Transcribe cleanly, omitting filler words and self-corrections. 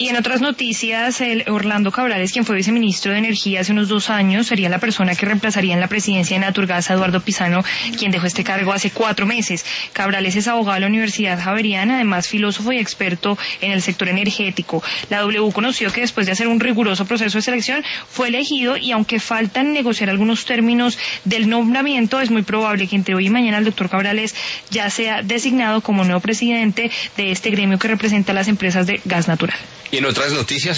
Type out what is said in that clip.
Y en otras noticias, el Orlando Cabrales, quien fue viceministro de Energía hace unos 2 años, sería la persona que reemplazaría en la presidencia de Naturgas a Eduardo Pisano, quien dejó este cargo hace 4 meses. Cabrales es abogado de la Universidad Javeriana, además filósofo y experto en el sector energético. La W conoció que después de hacer un riguroso proceso de selección, fue elegido y aunque faltan negociar algunos términos del nombramiento, es muy probable que entre hoy y mañana el doctor Cabrales ya sea designado como nuevo presidente de este gremio que representa a las empresas de gas natural. Y en otras noticias,